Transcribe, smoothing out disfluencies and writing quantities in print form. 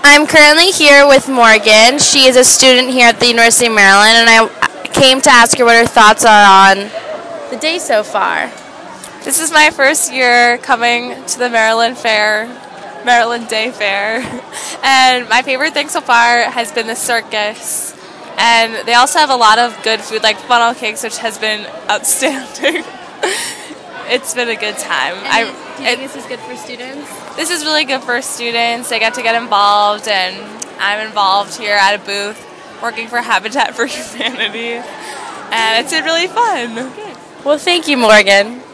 I'm currently here with Morgan. She is a student here at the University of Maryland, and I came to ask her what her thoughts are on the day so far. This is my first year coming to the Maryland Day Fair, and my favorite thing so far has been the circus. And they also have a lot of good food, like funnel cakes, which has been outstanding. It's been a good time. Do you think this is good for students? This is really good for students. They get to get involved, and I'm involved here at a booth working for Habitat for Humanity, and it's been really fun. Well, thank you, Morgan.